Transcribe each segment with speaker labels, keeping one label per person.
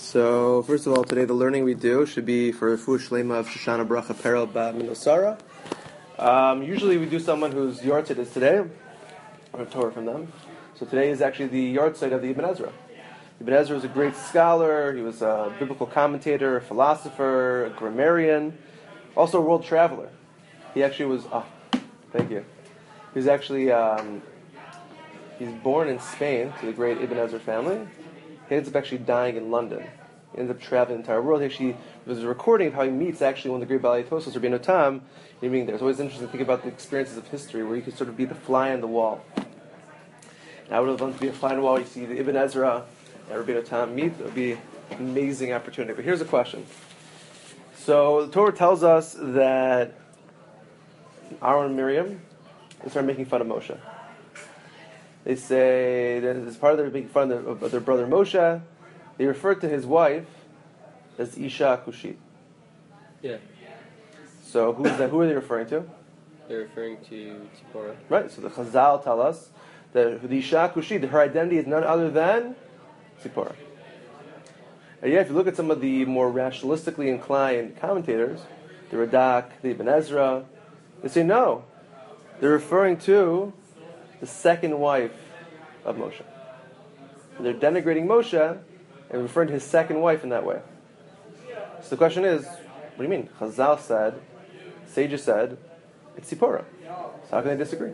Speaker 1: So, first of all, today the learning we do should be for Refuah Shlema of Shoshana Bracha Perel Bat Minosara. Usually we do someone whose yahrzeit is today, or a Torah from them. So today is actually the yahrzeit of the Ibn Ezra. Ibn Ezra was a great scholar, he was a biblical commentator, a philosopher, a grammarian, also a world traveler. He actually was, thank you. He was actually, he's born in Spain to the great Ibn Ezra family. He ends up actually dying in London. He ends up traveling the entire world. Actually, there was a recording of how he meets actually one of the great Balei Tosfos, Rabbeinu Tam, meeting there. It's always interesting to think about the experiences of history where you could sort of be the fly on the wall. And I would have loved to be a fly on the wall. You see the Ibn Ezra and Rabbeinu Tam meet. It would be an amazing opportunity. But here's a question. So the Torah tells us that Aaron and Miriam, they started making fun of Moshe. They say that as part of their making fun of their brother Moshe, they refer to his wife as Isha Kushit.
Speaker 2: Yeah.
Speaker 1: So who are they referring to?
Speaker 2: They're referring to Tzipporah.
Speaker 1: Right, so the Chazal tell us that the Isha Kushit, her identity is none other than Tzipporah. And yet, if you look at some of the more rationalistically inclined commentators, the Radak, the Ibn Ezra, they say no. They're referring to the second wife of Moshe. And they're denigrating Moshe and referring to his second wife in that way. So the question is, what do you mean? Chazal said, sages said, it's Tzipporah. So how can they disagree?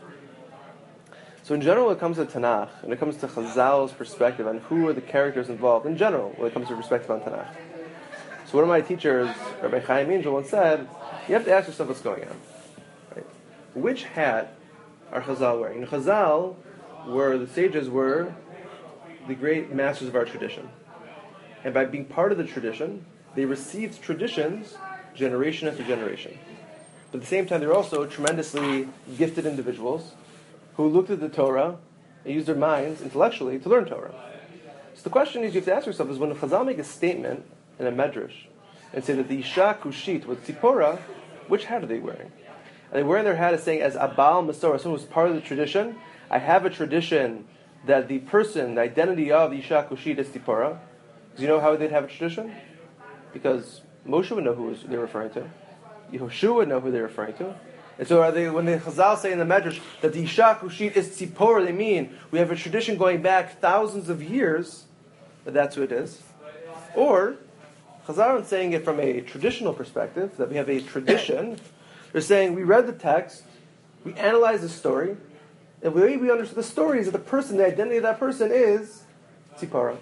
Speaker 1: So in general, when it comes to Tanakh, when it comes to Chazal's perspective on who are the characters involved, in general, when it comes to perspective on Tanakh. So one of my teachers, Rabbi Chaim Angel, once said, you have to ask yourself what's going on. Right? Which hat are Chazal wearing? In Chazal, where the sages were the great masters of our tradition. And by being part of the tradition, they received traditions generation after generation. But at the same time, they're also tremendously gifted individuals who looked at the Torah and used their minds intellectually to learn Torah. So the question is, you have to ask yourself, is when Chazal make a statement in a medrash and say that the Isha Kushit was Tzipporah, which hat are they wearing? Are they wearing their hat as saying, as Abal Masorah, someone who's part of the tradition, I have a tradition that the person, the identity of the Isha Kushit is Tzipporah? Because you know how they'd have a tradition? Because Moshe would know who they're referring to. Yehoshua would know who they're referring to. And so when the Chazal say in the Medrash that the Isha Kushit is Tzipporah, they mean we have a tradition going back thousands of years, that that's who it is. Or, Chazal aren't saying it from a traditional perspective, that we have a tradition. They're saying we read the text, we analyzed the story, and the way we understand the story is that the person, the identity of that person is Tzipporah.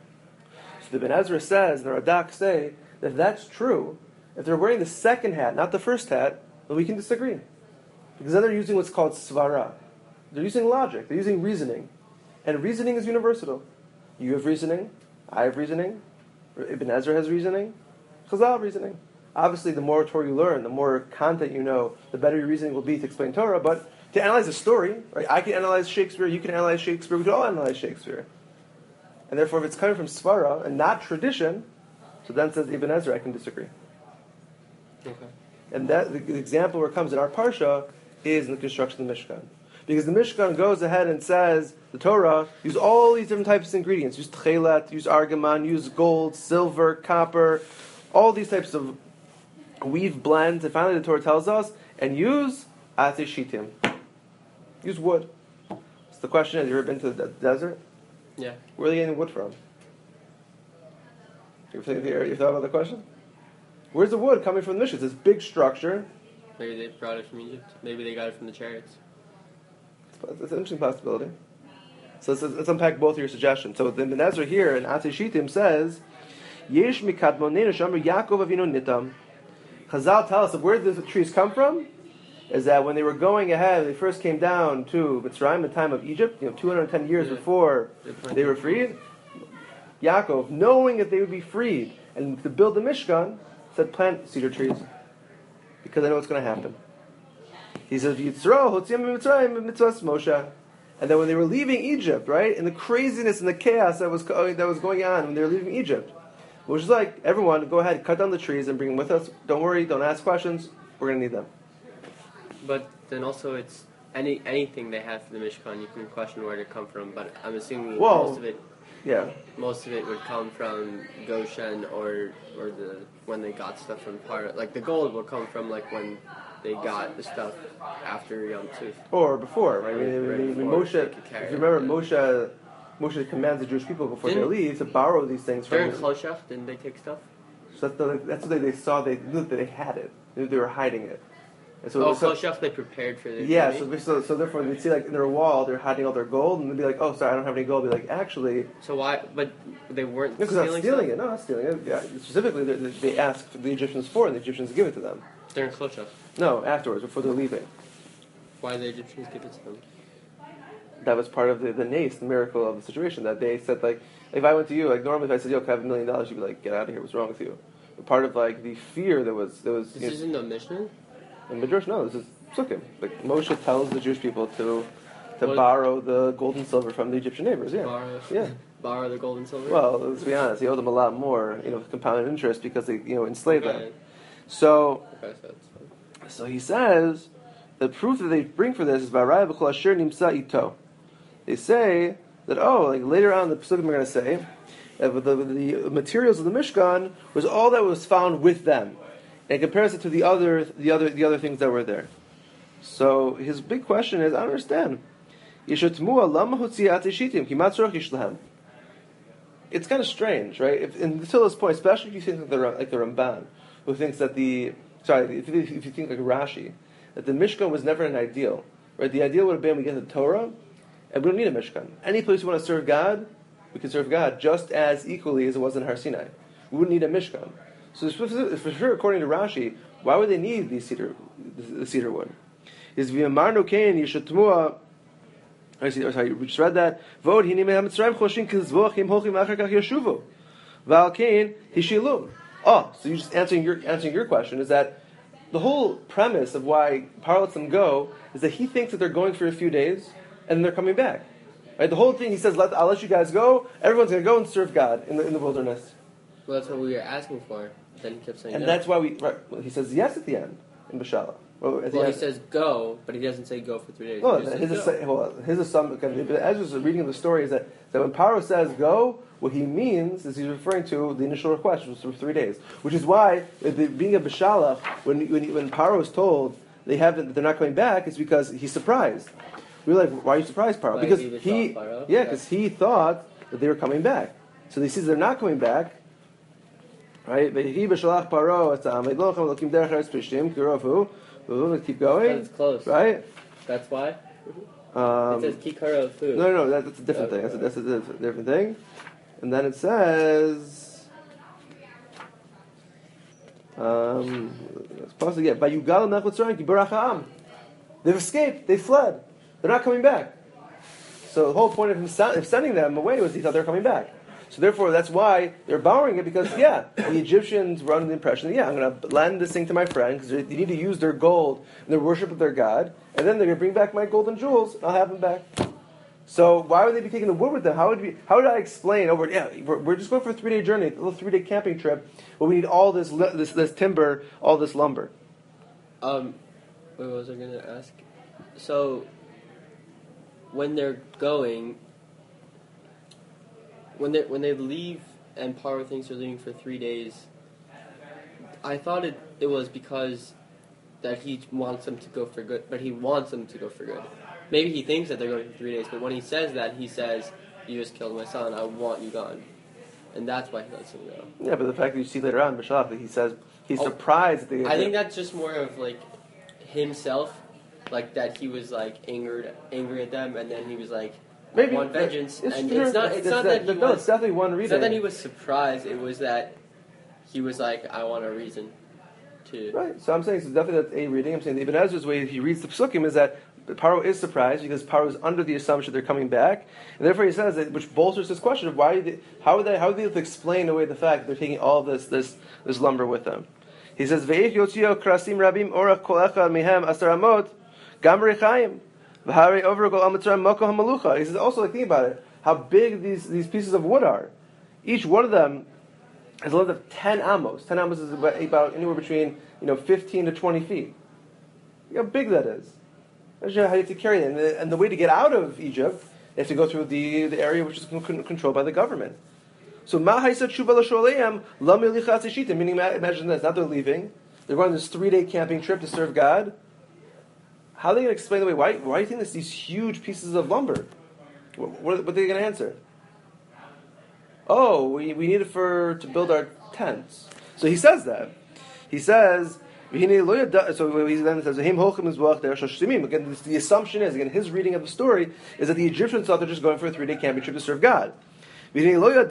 Speaker 1: So the Ibn Ezra says, and the Radak say, that if that's true, if they're wearing the second hat, not the first hat, then we can disagree. Because then they're using what's called svara. They're using logic, they're using reasoning. And reasoning is universal. You have reasoning, I have reasoning, Ibn Ezra has reasoning, Chazal have reasoning. Obviously, the more Torah you learn, the more content you know, the better your reasoning will be to explain Torah. But to analyze a story, right? I can analyze Shakespeare, you can analyze Shakespeare, we can all analyze Shakespeare. And therefore, if it's coming from svara and not tradition, so then says Ibn Ezra, I can disagree.
Speaker 2: Okay.
Speaker 1: And that the example where it comes in our parsha is in the construction of the Mishkan. Because the Mishkan goes ahead and says, the Torah, use all these different types of ingredients. Use tchelet, use argaman, use gold, silver, copper, all these types of weave blends. And finally the Torah tells us, and use atei shitim. Use wood. So the question is, have you ever been to the desert?
Speaker 2: Yeah.
Speaker 1: Where are they getting wood from? You thought about the question? Where's the wood coming from the Mishkan? It's this big structure.
Speaker 2: Maybe they brought it from Egypt. Maybe they got it from the chariots.
Speaker 1: It's an interesting possibility. So let's unpack both of your suggestions. So the Ibn Ezra here in Atei Shitim says, Yesh mikadmonenu shamar Yaakov Avinu nitam. Chazal tell us that where the trees come from is that when they were going ahead, they first came down to Mitzrayim, the time of Egypt, 210 years before they were freed. Yaakov, knowing that they would be freed and to build the Mishkan, said plant cedar trees because I know what's going to happen. He says, Yitzro, Hotziyam Mitzrayim, Mitzvahs Moshe. And then when they were leaving Egypt, right, in the craziness and the chaos that was going on when they were leaving Egypt, which is like, everyone, go ahead, cut down the trees and bring them with us. Don't worry, don't ask questions. We're going to need them.
Speaker 2: But then also it's anything they have for the Mishkan, you can question where it come from. But I'm assuming most of it
Speaker 1: Yeah.
Speaker 2: most of it would come from Goshen or the when they got stuff from Paro. Like the gold will come from like when they got the stuff after Yom Tov.
Speaker 1: Or before, right?
Speaker 2: Right before
Speaker 1: Moshe,
Speaker 2: they could carry
Speaker 1: if you remember,
Speaker 2: it.
Speaker 1: Moshe commands the Jewish people before they
Speaker 2: Didn't-
Speaker 1: leave to borrow these things from
Speaker 2: During
Speaker 1: them.
Speaker 2: Choshech, didn't they take stuff?
Speaker 1: So that's what they saw. They knew that they had it. They knew they were hiding it. And so,
Speaker 2: Choshech, they prepared for the
Speaker 1: yeah.
Speaker 2: journey?
Speaker 1: So therefore, they'd see like in their wall, they're hiding all their gold, and they'd be like, "Oh, sorry, I don't have any gold." They'd be like, "Actually,
Speaker 2: So why? But they weren't
Speaker 1: because I'm
Speaker 2: stealing
Speaker 1: stealing
Speaker 2: stuff?
Speaker 1: it. No, not stealing it. Yeah, specifically, they asked the Egyptians for it, and the Egyptians give it to them.
Speaker 2: During Choshech.
Speaker 1: No, afterwards, before they're leaving.
Speaker 2: Why did the Egyptians give it to them?
Speaker 1: That was part of the nace, the miracle of the situation. That they said, like, if I went to you, like normally if I said, "Yo, can I have $1 million?" You'd be like, "Get out of here! What's wrong with you?" But part of like the fear there was.
Speaker 2: This isn't the Mishnah?
Speaker 1: In Midrash, no, this is Sukkim. Like Moshe tells the Jewish people to
Speaker 2: What?
Speaker 1: borrow the gold and silver from the Egyptian neighbors. Yeah,
Speaker 2: Borrow, borrow the gold and silver?
Speaker 1: Well, let's be honest, he owed them a lot more, with compounded interest because they, enslaved them.
Speaker 2: Okay.
Speaker 1: So,
Speaker 2: Okay, so that's fine.
Speaker 1: so he says the proof that they bring for this is Baraya b'chol asher nimsa ito. They say that like later on the Pesukim are going to say that the materials of the Mishkan was all that was found with them, and compares it to the other things that were there. So his big question is, I don't understand. It's kind of strange, right? Until this point, especially if you think like the Ramban, who thinks that if you think like Rashi, that the Mishkan was never an ideal, right? The ideal would have been we get the Torah, and we don't need a Mishkan. Any place we want to serve God, we can serve God just as equally as it was in Har Sinai. We wouldn't need a Mishkan. So for sure, according to Rashi, why would they need the cedar wood? Is v'yamarnu kain yishatmua. Sorry, we just read that. Vod hini me'am mitzrayim choshin kizvochim holchim achar kach yashuvu. Val kain hishilum. Oh, so you just answering your question is that the whole premise of why Paro lets them go is that he thinks that they're going for a few days and then they're coming back. Right? The whole thing he says, I'll let you guys go. Everyone's going to go and serve God in the wilderness.
Speaker 2: Well, that's what we were asking for. Then he kept saying
Speaker 1: And
Speaker 2: no.
Speaker 1: that's why he says yes at the end in Bashala.
Speaker 2: He says go, but he doesn't say go for 3 days.
Speaker 1: No,
Speaker 2: He just
Speaker 1: his
Speaker 2: says go.
Speaker 1: assumption, Ezra's reading of the story is that when Paro says go, what he means is he's referring to the initial request, which was for 3 days. Which is why, being a Bashalach, when Paro is told they're not coming back, it's because he's surprised. We're like, why are you surprised, Paro?
Speaker 2: Why
Speaker 1: Because
Speaker 2: is he Paro?
Speaker 1: because he thought that they were coming back. So he sees they're not coming back. Right? Keep going.
Speaker 2: That's close.
Speaker 1: Right?
Speaker 2: That's why? It says kikara of food.
Speaker 1: No, that's a different thing. That's a different thing. And then it says, it's possible, yeah, they've escaped, they fled, they're not coming back. So the whole point of him sending them away was he thought they were coming back. So therefore, that's why they're borrowing it, because, the Egyptians were under the impression that, I'm going to lend this thing to my friend, because they need to use their gold and their worship of their God, and then they're going to bring back my gold and jewels, and I'll have them back. So why would they be taking the wood with them? How would I explain we're just going for a 3-day journey, a little 3-day camping trip, but we need all this timber, all this lumber.
Speaker 2: What was I going to ask? So, when they're going... When they leave and Paro thinks they're leaving for 3 days, I thought it was because that he wants them to go for good, but he wants them to go for good. Maybe he thinks that they're going for 3 days, but when he says that, he says, "You just killed my son. I want you gone," and that's why he lets him go.
Speaker 1: Yeah, but the fact that you see later on, Bashalach, that he says he's surprised.
Speaker 2: I think that's just more of like himself, like that he was like angry at them, and then he was like.
Speaker 1: Maybe
Speaker 2: want vengeance, and
Speaker 1: sure,
Speaker 2: it's not that he was.
Speaker 1: It's definitely one reason.
Speaker 2: It's not that he was surprised. It was that he was like, I want a reason to.
Speaker 1: Right. So I'm saying it's definitely that's a reading. I'm saying the Ibn Ezra's way he reads the Pesukim is that Paro is surprised because Paro is under the assumption they're coming back, and therefore he says that, which bolsters this question of how would they able to explain away the fact that they're taking all of this lumber with them. He says Ve'ich yotzio krasim rabim orach kol echad mehem asar amot gam rechaim. He says also, think about it, how big these pieces of wood are. Each one of them has a length of 10 amos. 10 amos is about anywhere between 15 to 20 feet. Look how big that is. Imagine how you have to carry it. And the way to get out of Egypt They have to go through the area which is controlled by the government. So Ma'haisa Tshuva L'Sholeim Lam Yelichatz Ishita, meaning imagine this, now they're leaving. They're going on this 3-day camping trip to serve God. How are they going to explain the way? Why do you think there's these huge pieces of lumber? What are they going to answer? Oh, we need it to build our tents. So he says that. He says, so he then says, again, the assumption is, again, his reading of the story is that the Egyptians thought they're just going for a 3-day camping trip to serve God. So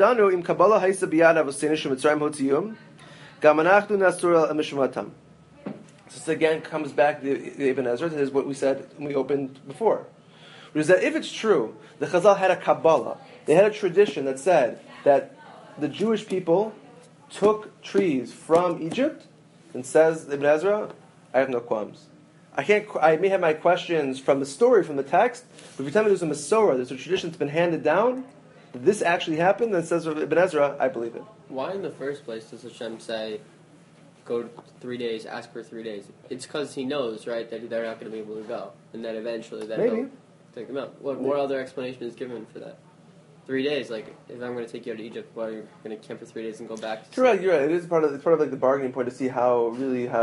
Speaker 1: this again comes back to Ibn Ezra. This is what we said when we opened before. Which is that if it's true, the Chazal had a Kabbalah. They had a tradition that said that the Jewish people took trees from Egypt, and says Ibn Ezra, I have no qualms. I may have my questions from the story, from the text, but if you tell me there's a Masorah, there's a tradition that's been handed down, that this actually happened, then says Ibn Ezra, I believe it.
Speaker 2: Why in the first place does Hashem say, go 3 days, ask for 3 days? It's because he knows, right, that they're not going to be able to go, and that eventually they'll take them out. What more other explanation is given for that? 3 days, like, if I'm going to take you out to Egypt, why are you going to camp for 3 days and go back?
Speaker 1: You're right. It is part of like the bargaining point to see how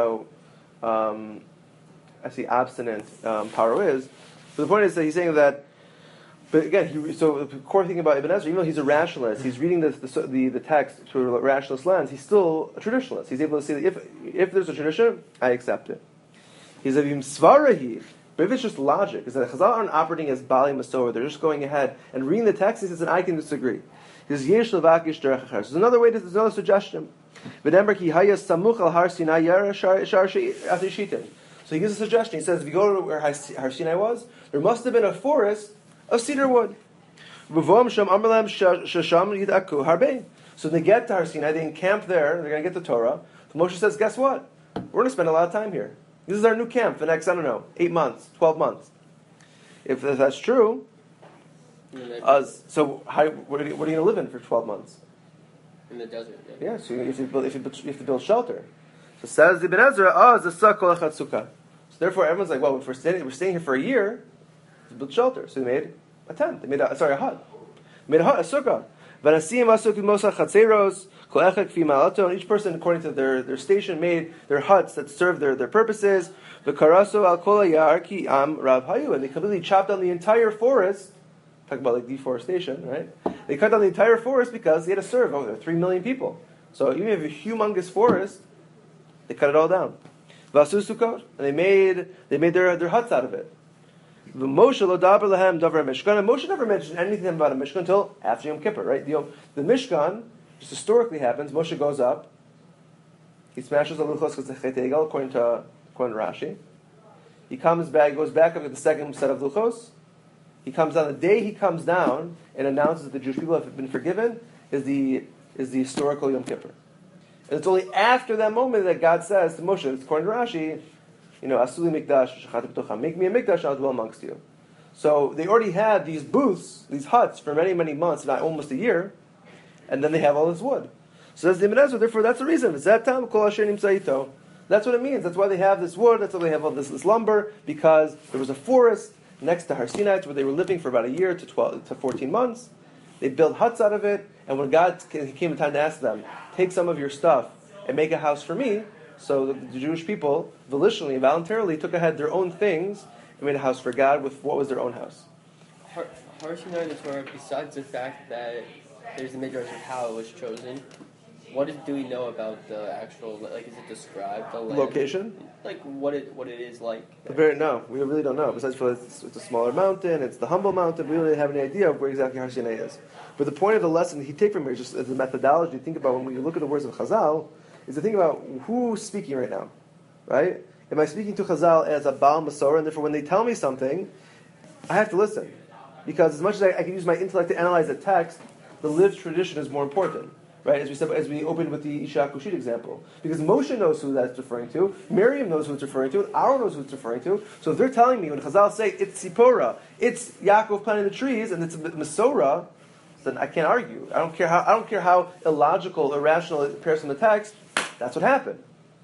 Speaker 1: I see obstinate Paro is. But the point is that he's saying that. But again, so the core thing about Ibn Ezra, even though he's a rationalist, he's reading the text through a rationalist lens. He's still a traditionalist. He's able to see that if there's a tradition, I accept it. He's a svarahi. But if it's just logic, is that Chazal aren't operating as Bali Masorah, they're just going ahead and reading the text. He says, and I can disagree. He says, Yesh levakish derech achar. So there's another way. There's another suggestion. So he gives a suggestion. He says, if you go to where Har Sinai was, there must have been a forest of cedar wood. So they get to Har Sinai, they encamp there, they're going to get the Torah. So Moshe says, guess what? We're going to spend a lot of time here. This is our new camp for the next, 8 months, 12 months. If that's true, so what are you going to live in for 12 months?
Speaker 2: In the desert.
Speaker 1: Yeah, so you have to build shelter. So says Ibn Ezra, So therefore everyone's like, well, if we're staying here for a year, let's build shelter. So they made a tent. They made a hut. They made a sukkah. And each person, according to their station, made their huts that served their purposes. And they completely chopped down the entire forest. Talk about like deforestation, right? They cut down the entire forest because they had to serve over 3 million people. So even if you have a humongous forest, they cut it all down. And they made their huts out of it. Moshe never mentioned anything about a Mishkan until after Yom Kippur, right? The Mishkan just historically happens. Moshe goes up, he smashes the luchos because the Chet Egel, according to Rashi. He comes back, goes back up to the second set of luchos. He comes down. The day he comes down and announces that the Jewish people have been forgiven is the historical Yom Kippur. And it's only after that moment that God says to Moshe, according to Rashi, Asuli Mikdash, make me a Mikdash, I'll dwell amongst you. So they already had these booths, these huts, for many, many months, not almost a year, and then they have all this wood. So that's the Ibn Ezra, therefore that's the reason. That's what it means. That's why they have this wood, that's why they have all this lumber, because there was a forest next to Har Sinai where they were living for about a year to 12 to 14 months. They built huts out of it, and when God came the time to ask them, take some of your stuff and make a house for me, so the Jewish people, volitionally, voluntarily, took ahead their own things and made a house for God with what was their own house.
Speaker 2: Har Sinai in the Torah, besides the fact that there's the midrash of how it was chosen, what do we know about the actual, is it described, the land?
Speaker 1: Location?
Speaker 2: What it is like?
Speaker 1: No, we really don't know. Besides for it's a smaller mountain, it's the humble mountain, we don't really have any idea of where exactly Har Sinai is. But the point of the lesson he take from here is just as a methodology, think about when we look at the words of Chazal, is to think about who's speaking right now, right? Am I speaking to Chazal as a Baal Masorah, and therefore when they tell me something, I have to listen. Because as much as I can use my intellect to analyze the text, the lived tradition is more important. Right, as we opened with the Isha Kushit example. Because Moshe knows who that's referring to, Miriam knows who it's referring to, and Aaron knows who it's referring to. So if they're telling me, when Chazal say it's Sipporah, it's Yaakov planting the trees, and it's Masorah, then I can't argue. I don't care how illogical, irrational it appears from the text. That's what happened.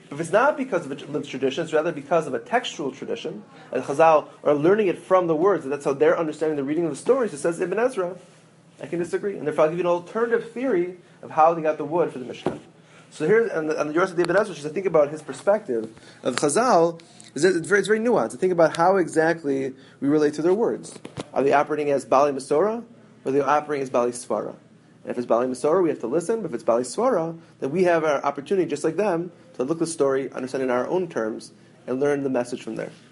Speaker 1: If it's not because of a lived tradition, it's rather because of a textual tradition, and Chazal are learning it from the words, and that's how they're understanding the reading of the stories. It says Ibn Ezra. I can disagree. And therefore I'll give you an alternative theory of how they got the wood for the Mishnah. So here's, and the Yorsa of Ibn Ezra, just to think about his perspective of Chazal, it's very nuanced. To think about how exactly we relate to their words. Are they operating as Bali Masorah, or are they operating as Bali Svara? And if it's Bali Masorah, we have to listen. But if it's Bali Svara, then we have our opportunity, just like them, to look at the story, understand in our own terms, and learn the message from there.